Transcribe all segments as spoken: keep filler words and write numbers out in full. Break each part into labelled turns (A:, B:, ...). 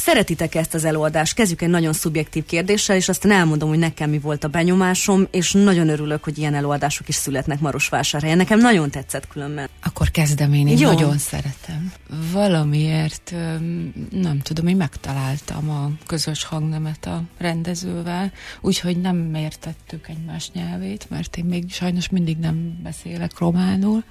A: Szeretitek ezt az előadást? Kezdjük egy nagyon szubjektív kérdéssel, és aztán elmondom, hogy nekem mi volt a benyomásom, és nagyon örülök, hogy ilyen előadások is születnek Marosvásárhelyen. Nekem nagyon tetszett különben.
B: Akkor kezdem én, én
A: Jó.
B: nagyon szeretem. Valamiért, nem tudom, én megtaláltam a közös hangnemet a rendezővel, úgyhogy nem értettük egymás nyelvét, mert én még sajnos mindig nem beszélek románul,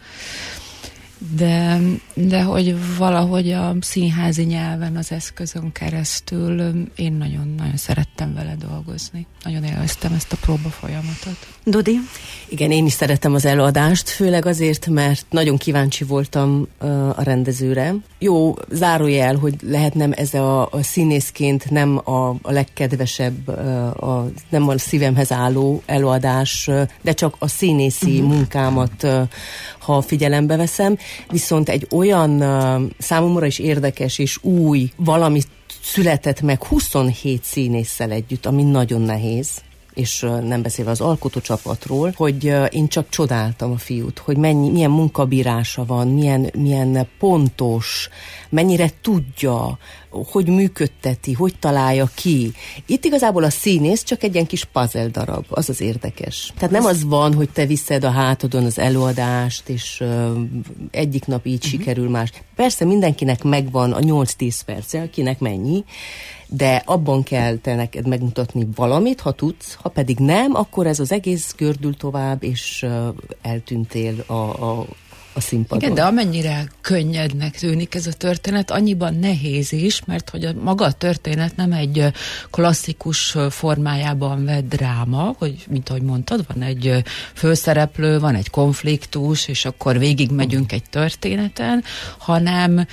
B: de, de hogy valahogy a színházi nyelven az eszközön keresztül én nagyon-nagyon szerettem vele dolgozni. Nagyon élveztem ezt a próba folyamatot.
A: Dodi?
C: Igen, én is szerettem az előadást, főleg azért, mert nagyon kíváncsi voltam uh, a rendezőre. Jó, zárójel, hogy lehet nem ez a, a színészként nem a, a legkedvesebb, uh, a, nem a szívemhez álló előadás, uh, de csak a színészi uh-huh. munkámat, uh, ha figyelembe veszem. Viszont egy olyan uh, számomra is érdekes és új valamit született meg huszonhét színésszel együtt, ami nagyon nehéz, és uh, nem beszélve az alkotócsapatról, hogy uh, én csak csodáltam a fiút, hogy mennyi, milyen munkabírása van, milyen, milyen pontos, mennyire tudja, hogy működteti, hogy találja ki. Itt igazából a színész csak egy ilyen kis puzzle darab, az az érdekes. Tehát nem az van, hogy te viszed a hátadon az előadást, és uh, egyik nap így uh-huh. sikerül, más. Persze mindenkinek megvan a nyolc-tíz perccel, kinek mennyi, de abban kell te neked megmutatni valamit, ha tudsz, ha pedig nem, akkor ez az egész gördül tovább, és uh, eltűntél a, a a színpadon.
B: Igen, de amennyire könnyednek tűnik ez a történet, annyiban nehéz is, mert hogy a maga a történet nem egy klasszikus formájában vett dráma, hogy mint ahogy mondtad, van egy főszereplő, van egy konfliktus, és akkor végigmegyünk egy történeten, hanem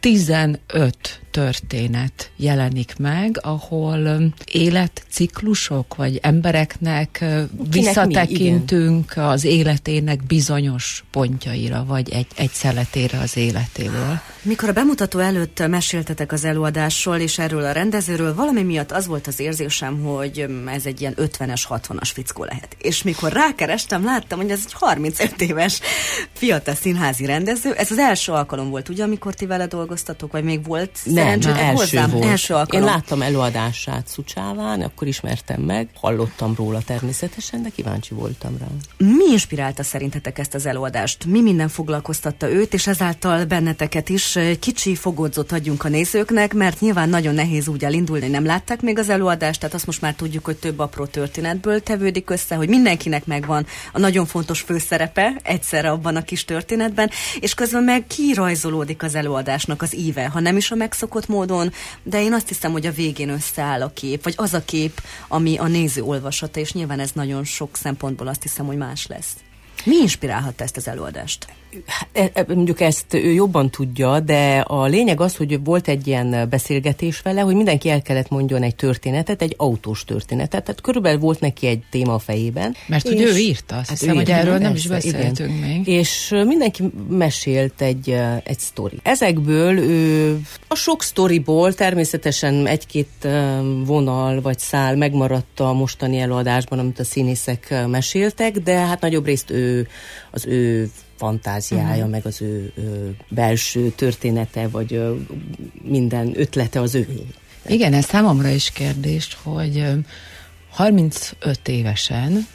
B: tizenöt történet jelenik meg, ahol életciklusok, vagy embereknek visszatekintünk az életének bizonyos pontjaira, vagy egy, egy szeletére az életéből.
A: Mikor a bemutató előtt meséltetek az előadásról, és erről a rendezőről, valami miatt az volt az érzésem, hogy ez egy ilyen ötvenes, hatvanas fickó lehet. És mikor rákerestem, láttam, hogy ez egy harmincöt éves fiatal színházi rendező. Ez az első alkalom volt, ugye, amikor ti vele dolgoztatok, vagy még volt?
C: Nem, nem, első
A: hozzám,
C: volt.
A: Első alkalom.
C: Én láttam előadását Szucsáván, akkor ismertem meg, hallottam róla természetesen, de kíváncsi voltam rá.
A: Mi inspirálta szerintetek ezt az előadást? Mi minden foglalkoztatta őt, és ezáltal benneteket is? Kicsi fogódzót adjunk a nézőknek, mert nyilván nagyon nehéz úgy elindulni, nem látták még az előadást, tehát azt most már tudjuk, hogy több apró történetből tevődik össze, hogy mindenkinek megvan a nagyon fontos főszerepe egyszerre abban a kis történetben, és közben meg kirajzolódik az előadásnak az íve, ha nem is a megszokott módon, de én azt hiszem, hogy a végén összeáll a kép, vagy az a kép, ami a néző olvasata, és nyilván ez nagyon sok szempontból azt hiszem, hogy más lesz. Mi inspirálhatta ezt az előadást?
C: Mondjuk ezt ő jobban tudja, de a lényeg az, hogy volt egy ilyen beszélgetés vele, hogy mindenki el kellett mondjon egy történetet, egy autós történetet. Tehát körülbelül volt neki egy téma a fejében.
B: Mert hogy ő írta, azt hát hiszem, hogy erről nem is beszéltünk igen. még.
C: És mindenki mesélt egy, egy sztori. Ezekből ő, a sok sztoriból természetesen egy-két vonal vagy szál megmaradt a mostani előadásban, amit a színészek meséltek, de hát nagyobb részt ő, az ő fantáziája, uh-huh. meg az ő, ő belső története, vagy ö, minden ötlete az ő.
B: Igen, ez számomra is kérdés, hogy ö, harmincöt évesen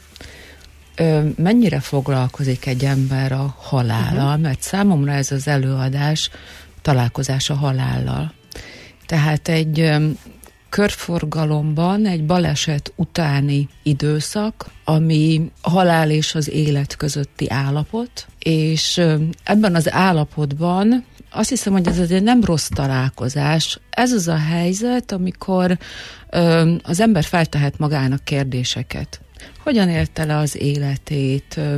B: ö, mennyire foglalkozik egy ember a halállal, uh-huh. mert számomra ez az előadás találkozás a halállal. Tehát egy ö, körforgalomban egy baleset utáni időszak, ami a halál és az élet közötti állapot, és ebben az állapotban azt hiszem, hogy ez azért nem rossz találkozás. Ez az a helyzet, amikor ö, az ember feltehet magának kérdéseket. Hogyan élte le az életét, ö,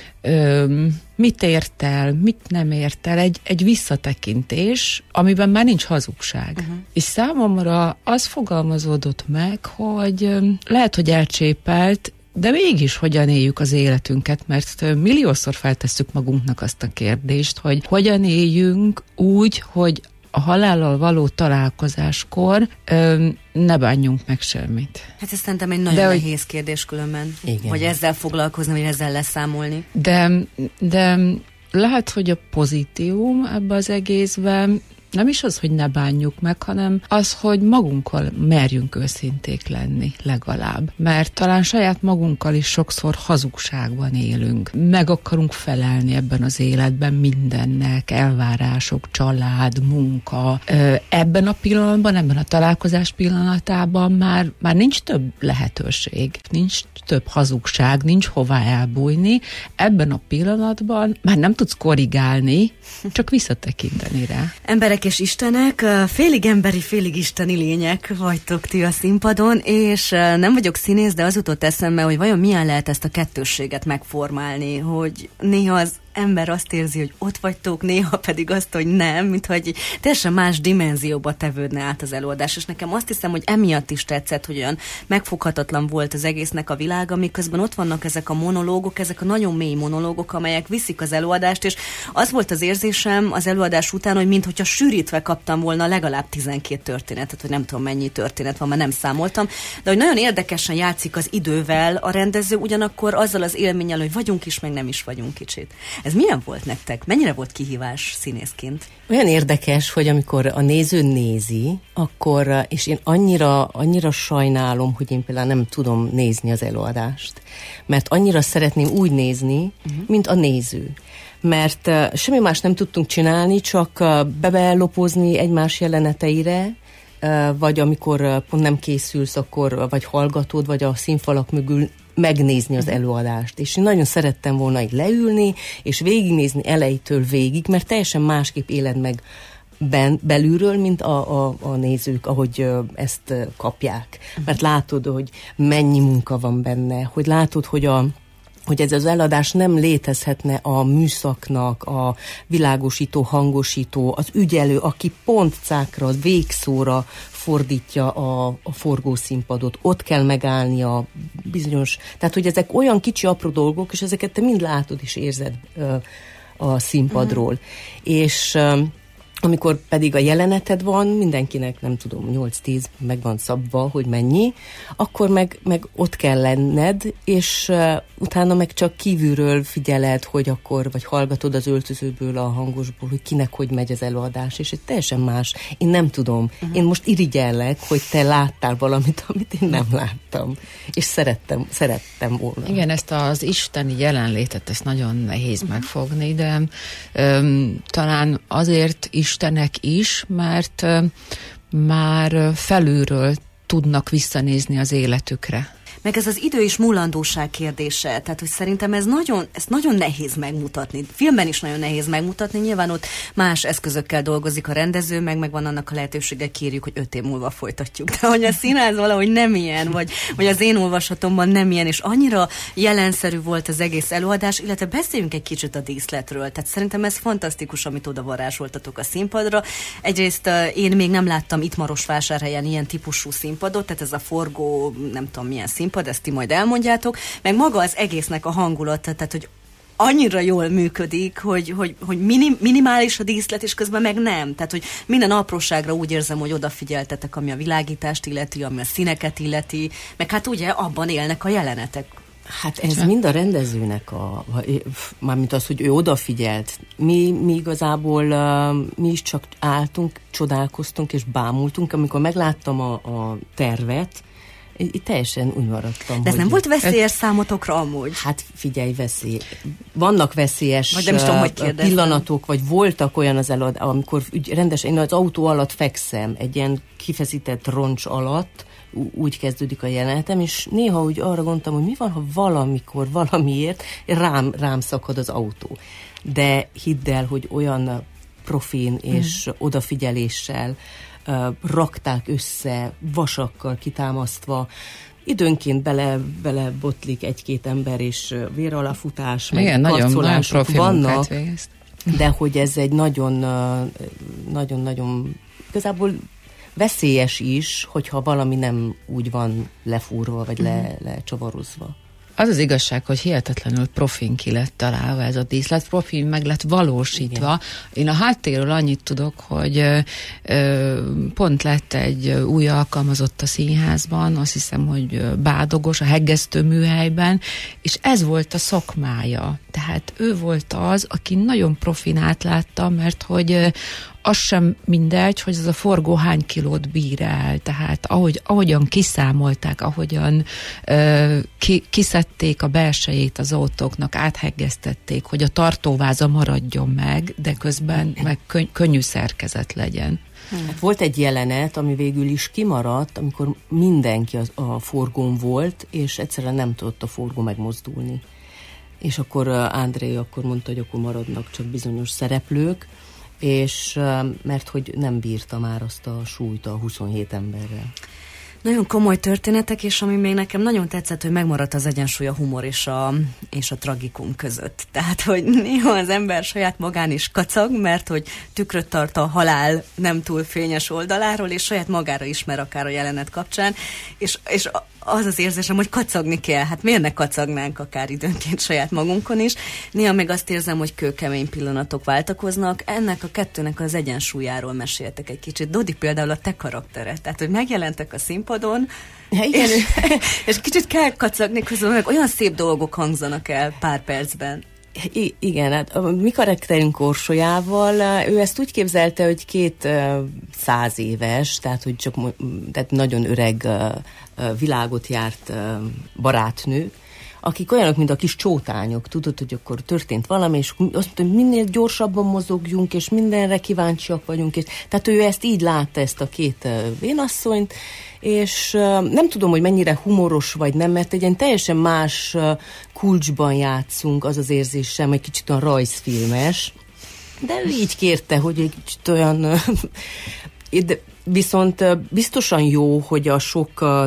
B: ö, mit ért el, mit nem ért el, egy, egy visszatekintés, amiben már nincs hazugság. Uh-huh. És számomra az fogalmazódott meg, hogy ö, lehet, hogy elcsépelt, de mégis hogyan éljük az életünket, mert milliószor feltesszük magunknak azt a kérdést, hogy hogyan éljünk úgy, hogy a halállal való találkozáskor ö, ne bánjunk meg semmit.
A: Hát ez szerintem egy nagyon de, nehéz kérdés különben, igen. hogy ezzel foglalkozni, vagy ezzel leszámolni.
B: De, de lehet, hogy a pozitívum ebbe az egészben nem is az, hogy ne bánjuk meg, hanem az, hogy magunkkal merjünk őszinték lenni legalább. Mert talán saját magunkkal is sokszor hazugságban élünk. Meg akarunk felelni ebben az életben mindennek, elvárások, család, munka. Ebben a pillanatban, ebben a találkozás pillanatában már, már nincs több lehetőség, nincs több hazugság, nincs hová elbújni. Ebben a pillanatban már nem tudsz korrigálni, csak visszatekinteni rá.
A: Emberek és istenek, félig emberi, félig isteni lények vagytok ti a színpadon, és nem vagyok színész, de az jutott eszembe, hogy vajon milyen lehet ezt a kettősséget megformálni, hogy néha az ember azt érzi, hogy ott vagytok, néha pedig azt, hogy nem, mint hogy teljesen más dimenzióba tevődne át az előadás, és nekem azt hiszem, hogy emiatt is tetszett, hogy olyan megfoghatatlan volt az egésznek a világa, miközben ott vannak ezek a monológok, ezek a nagyon mély monológok, amelyek viszik az előadást, és az volt az érzésem az előadás után, hogy minthogyha sűrítve kaptam volna legalább tizenkét történetet, hogy nem tudom mennyi történet van, mert nem számoltam, de hogy nagyon érdekesen játszik az idővel a rendező, ugyanakkor azzal az élménnyel, hogy vagyunk is, meg nem is vagyunk kicsit. Ez milyen volt nektek? Mennyire volt kihívás színészként?
C: Olyan érdekes, hogy amikor a néző nézi, akkor, és én annyira, annyira sajnálom, hogy én például nem tudom nézni az előadást, mert annyira szeretném úgy nézni, uh-huh. mint a néző. Mert uh, semmi más nem tudtunk csinálni, csak uh, bebelopozni egymás jeleneteire, uh, vagy amikor uh, pont nem készülsz, akkor uh, vagy hallgatod, vagy a színfalak mögül megnézni az előadást. És én nagyon szerettem volna így leülni, és végignézni elejétől végig, mert teljesen másképp éled meg ben, belülről, mint a, a, a nézők, ahogy ö, ezt ö, kapják. Mert látod, hogy mennyi munka van benne, hogy látod, hogy a hogy ez az eladás nem létezhetne a műszaknak, a világosító, hangosító, az ügyelő, aki pont cákra, végszóra fordítja a, a forgószínpadot. Ott kell megállni a bizonyos... Tehát, hogy ezek olyan kicsi, apró dolgok, és ezeket te mind látod és érzed ö, a színpadról. Mm. És... Ö, amikor pedig a jeleneted van, mindenkinek nem tudom, nyolc-tíz meg van szabva, hogy mennyi, akkor meg, meg ott kell lenned, és uh, utána meg csak kívülről figyeled, hogy akkor, vagy hallgatod az öltözőből, a hangosból, hogy kinek hogy megy az előadás, és egy teljesen más. Én nem tudom. Uh-huh. Én most irigyellek, hogy te láttál valamit, amit én nem láttam. És szerettem, szerettem volna.
B: Igen, ezt az isteni jelenlétet, ezt nagyon nehéz uh-huh. megfogni, de um, talán azért is Istenek is, mert uh, már felülről tudnak visszanézni az életükre.
A: Meg ez az idő és múlandóság kérdése, tehát hogy szerintem ez nagyon, ezt nagyon nehéz megmutatni. Filmben is nagyon nehéz megmutatni, nyilván ott más eszközökkel dolgozik a rendező, meg meg van annak a lehetősége, kérjük, hogy öt év múlva folytatjuk. De hogy a színház valahogy nem ilyen, vagy, vagy az én olvasatomban nem ilyen, és annyira jelenszerű volt az egész előadás, illetve beszéljünk egy kicsit a díszletről. Tehát szerintem ez fantasztikus, amit oda varázsoltatok a színpadra. Egyrészt uh, én még nem láttam itt Marosvásárhelyen ilyen típusú színpadot, tehát ez a forgó, nem tudom milyen színpad, ezt ti majd elmondjátok, meg maga az egésznek a hangulata, tehát hogy annyira jól működik, hogy, hogy, hogy minim, minimális a díszlet, és közben meg nem. Tehát, hogy minden apróságra úgy érzem, hogy odafigyeltetek, ami a világítást illeti, ami a színeket illeti, meg hát ugye abban élnek a jelenetek.
C: Hát ez mind a rendezőnek a, mármint az, hogy ő odafigyelt. Mi, mi igazából uh, mi is csak álltunk, csodálkoztunk és bámultunk, amikor megláttam a, a tervet, itt teljesen úgy maradtam.
A: De ez nem volt veszélyes számotokra amúgy?
C: Hát figyelj, veszély. Vannak veszélyes
A: vagy nem is tudom, hogy
C: pillanatok, vagy voltak olyan az előad, amikor úgy rendesen, én az autó alatt fekszem, egy ilyen kifeszített roncs alatt, úgy kezdődik a jelenetem, és néha úgy arra gondoltam, hogy mi van, ha valamikor, valamiért rám, rám szakad az autó. De hidd el, hogy olyan profin és hmm. odafigyeléssel uh, rakták össze, vasakkal kitámasztva, időnként bele, bele botlik egy-két ember, és véralafutás, meg karcolások vannak, de hogy ez egy nagyon, nagyon-nagyon igazából veszélyes is, hogyha valami nem úgy van lefúrva, vagy le, lecsavarozva.
B: Az az igazság, hogy hihetetlenül profin ki lett találva ez a díszlet, profin meg lett valósítva. Igen. Én a háttérről annyit tudok, hogy ö, ö, pont lett egy új alkalmazott a színházban, azt hiszem, hogy bádogos a heggesztő műhelyben, és ez volt a szakmája. Tehát ő volt az, aki nagyon profin átlátta, mert hogy az sem mindegy, hogy ez a forgó hány kilót bír el, tehát ahogy, ahogyan kiszámolták, ahogyan ö, ki, kiszedték a belsejét az autóknak, áthegesztették, hogy a tartóváza maradjon meg, de közben meg könny- könnyű szerkezet legyen.
C: Hát volt egy jelenet, ami végül is kimaradt, amikor mindenki az, a forgón volt, és egyszerűen nem tudott a forgó megmozdulni. És akkor uh, André akkor mondta, hogy akkor maradnak csak bizonyos szereplők, és uh, mert hogy nem bírta már azt a súlyt a huszonhét emberrel.
A: Nagyon komoly történetek, és ami még nekem nagyon tetszett, hogy megmaradt az egyensúly a humor és a, és a tragikum között. Tehát, hogy néha az ember saját magán is kacag, mert hogy tükröt tart a halál nem túl fényes oldaláról, és saját magára ismer akár a jelenet kapcsán, és, és az az érzésem, hogy kacagni kell. Hát miért ne kacagnánk akár időnként saját magunkon is. Néha meg azt érzem, hogy kőkemény pillanatok váltakoznak. Ennek a kettőnek az egyensúlyáról meséltek egy kicsit. Dodi, például a te karaktered. Tehát, hogy megjelentek a színpadon, ja, és, és kicsit kell kacagni közben, meg olyan szép dolgok hangzanak el pár percben.
C: I- igen, hát a mi karakterünk Orsolyával, ő ezt úgy képzelte, hogy két uh, száz éves, tehát hogy csak tehát nagyon öreg uh, világot járt uh, barátnő, akik olyanok, mint a kis csótányok, tudod, hogy akkor történt valami, és azt mondta, hogy minél gyorsabban mozogjunk, és mindenre kíváncsiak vagyunk, és tehát ő ezt így látta, ezt a két uh, vénasszonyt, és uh, nem tudom, hogy mennyire humoros vagy nem, mert egy ilyen teljesen más uh, kulcsban játszunk, az az érzésem, egy kicsit olyan rajzfilmes, de ő így kérte, hogy egy kicsit olyan uh, de viszont uh, biztosan jó, hogy a sok uh,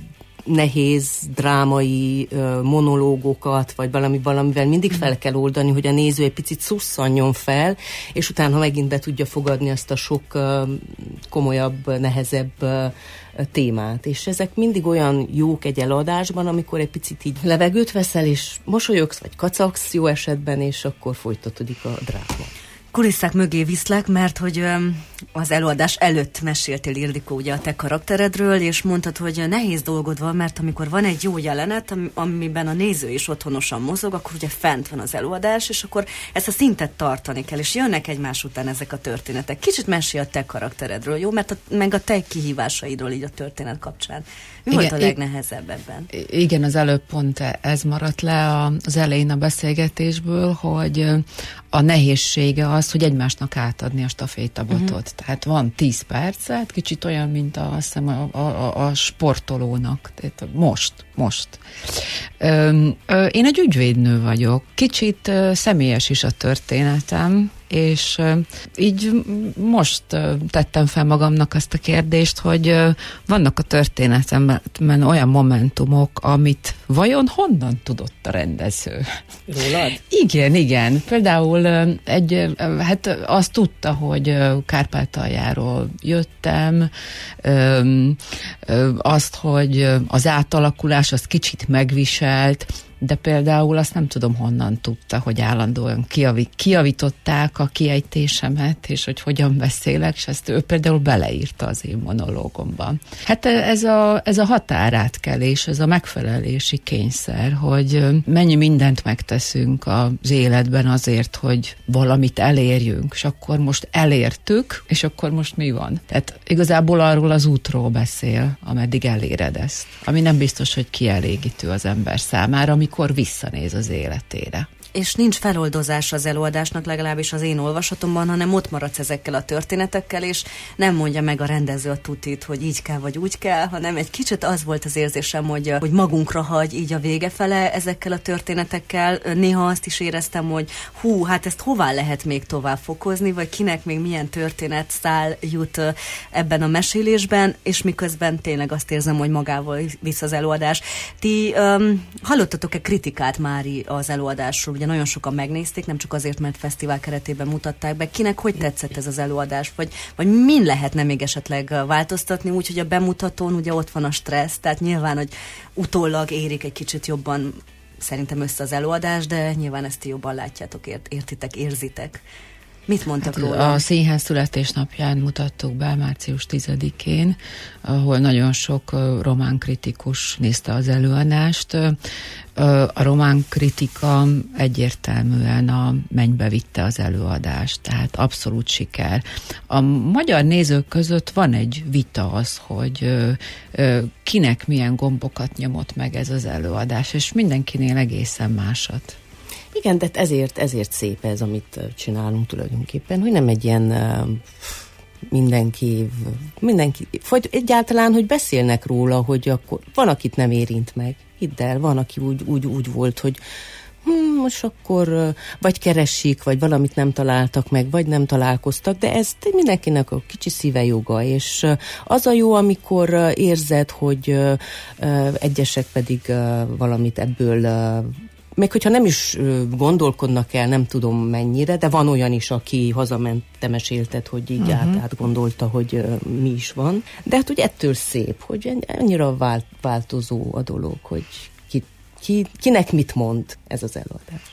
C: nehéz, drámai uh, monológokat, vagy valami, valamivel mindig fel kell oldani, hogy a néző egy picit szusszanjon fel, és utána megint be tudja fogadni azt a sok uh, komolyabb, nehezebb uh, témát. És ezek mindig olyan jók egy előadásban, amikor egy picit így levegőt veszel, és mosolyogsz, vagy kacagsz jó esetben, és akkor folytatódik a dráma.
A: Kulisszák mögé viszlek, mert hogy öm, az előadás előtt meséltél, Ildikó, ugye a te karakteredről, és mondtad, hogy nehéz dolgod van, mert amikor van egy jó jelenet, am- amiben a néző is otthonosan mozog, akkor ugye fent van az előadás, és akkor ezt a szintet tartani kell, és jönnek egymás után ezek a történetek. Kicsit mesélj a te karakteredről, jó? Mert a, meg a te kihívásaidról így a történet kapcsán. Mi igen, volt a legnehezebb ebben?
B: Igen, az előbb pont ez maradt le az elején a beszélgetésből, hogy a nehézsége az, hogy egymásnak átadni a stafétabotot. Uh-huh. Tehát van tíz percet, kicsit olyan, mint a, azt hiszem, a, a, a sportolónak. Tehát most, most. Ö, ö, én egy ügyvédnő vagyok. Kicsit ö, személyes is a történetem, és uh, így most uh, tettem fel magamnak azt a kérdést, hogy uh, vannak a történetemben olyan momentumok, amit vajon honnan tudott a rendező?
C: Rólad?
B: Igen, igen. Például uh, egy, uh, hát azt tudta, hogy uh, Kárpátaljáról jöttem, um, uh, azt, hogy uh, az átalakulás az kicsit megviselt, de például azt nem tudom, honnan tudta, hogy állandóan kiavi, kiavították a kiejtésemet, és hogy hogyan beszélek, és ezt ő például beleírta az én monológomban. Hát ez a, ez a határátkelés, ez a megfelelési kényszer, hogy mennyi mindent megteszünk az életben azért, hogy valamit elérjünk, és akkor most elértük, és akkor most mi van? Tehát igazából arról az útról beszél, ameddig eléred ezt, ami nem biztos, hogy kielégítő az ember számára, amikor visszanéz az életére.
A: És nincs feloldozás az előadásnak, legalábbis az én olvasatomban, hanem ott maradsz ezekkel a történetekkel, és nem mondja meg a rendező a tutit, hogy így kell, vagy úgy kell, hanem egy kicsit az volt az érzésem, hogy, hogy magunkra hagy így a vége fele ezekkel a történetekkel. Néha azt is éreztem, hogy hú, hát ezt hová lehet még tovább fokozni, vagy kinek még milyen történetszál jut ebben a mesélésben, és miközben tényleg azt érzem, hogy magával visz az előadás. Ti um, hallottatok-e kritikát már az előadásról? Ugye nagyon sokan megnézték, nem csak azért, mert fesztivál keretében mutatták be. Kinek hogy tetszett ez az előadás? Vagy, vagy min lehetne még esetleg változtatni, úgyhogy a bemutatón ugye ott van a stressz, tehát nyilván, hogy utólag érik egy kicsit jobban szerintem össze az előadás, de nyilván ezt ti jobban látjátok, ért, értitek, érzitek. Mit mondtak
B: hát
A: róla?
B: A színház születésnapján mutattuk be március tizedikén, ahol nagyon sok román kritikus nézte az előadást. A román kritika egyértelműen a mennybe vitte az előadást, tehát abszolút siker. A magyar nézők között van egy vita az, hogy kinek milyen gombokat nyomott meg ez az előadás, és mindenkinél egészen másat.
C: Igen, de ezért, ezért szép ez, amit csinálunk tulajdonképpen, hogy nem egy ilyen uh, mindenki, mindenki, vagy egyáltalán, hogy beszélnek róla, hogy akkor van, akit nem érint meg. Hidd el, van, aki úgy, úgy, úgy volt, hogy hm, most akkor uh, vagy keresik, vagy valamit nem találtak meg, vagy nem találkoztak, de ez mindenkinek a kicsi szíve joga, és uh, az a jó, amikor uh, érzed, hogy uh, uh, egyesek pedig uh, valamit ebből uh, még hogyha nem is gondolkodnak el, nem tudom mennyire, de van olyan is, aki hazament, te mesélted, hogy így uh-huh. át, át gondolta, hogy uh, mi is van. De hát ugye ettől szép, hogy annyira vált, változó a dolog, hogy ki, ki, kinek mit mond ez az előadás.